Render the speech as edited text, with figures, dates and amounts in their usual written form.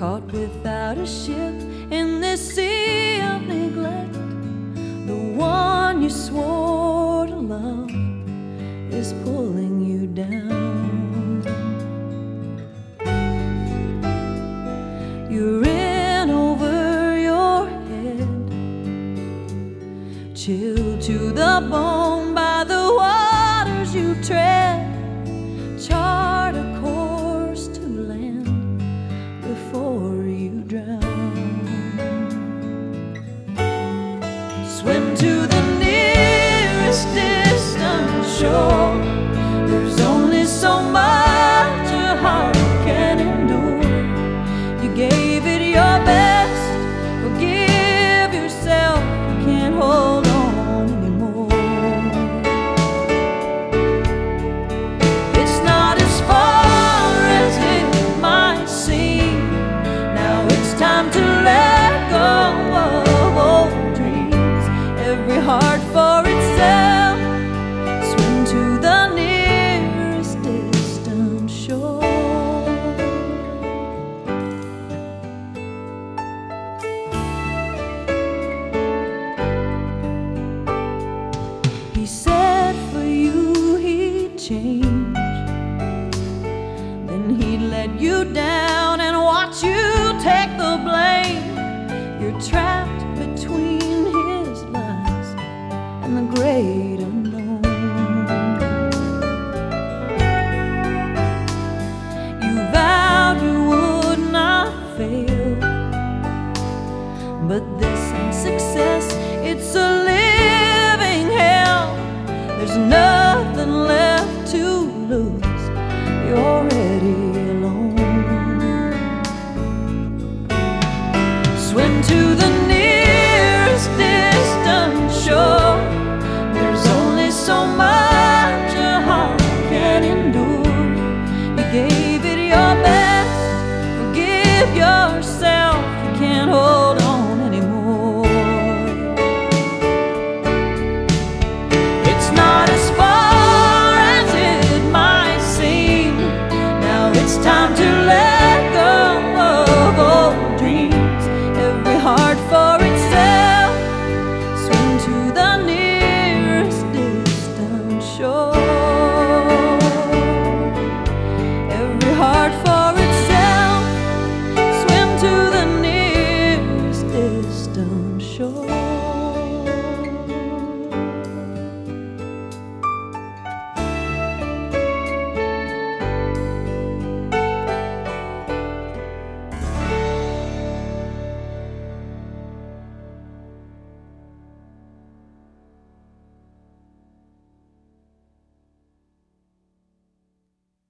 caught without a ship in this sea of neglect. The one you swore to love is pulling you down. You're in over your head, chilled to the bone by the waters you tread. Chart a course to land before you drown. Swim to the nearest distant shore. There's only so much a heart can endure. You gave it your best, forgive yourself, you can't hold on anymore. It's not as far as it might seem. Now it's time to let go of old dreams. Every heart for itself. Swim to the nearest distant shore. He said for you he'd change, then he'd let you down and watch you take the blame. You're trapped between his lies and the great unknown. You vowed you would not fail, but this ain't success, it's a living hell. There's nothing left to lose, you're already alone. Swim to the nearest distant shore. There's only so much a heart can endure. You gave it your best, forgive yourself.